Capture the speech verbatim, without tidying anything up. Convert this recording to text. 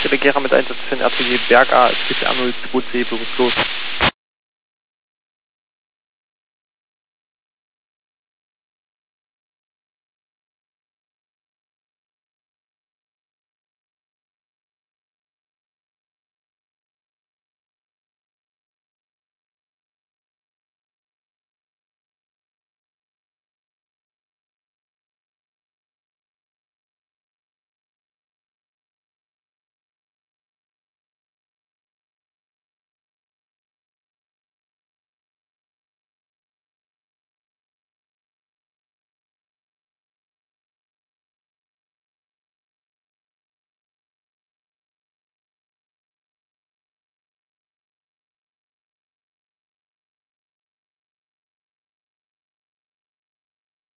Stelle Gera mit Einsatz für den R T G Berg A, S P C A null zwei C, bewusstlos.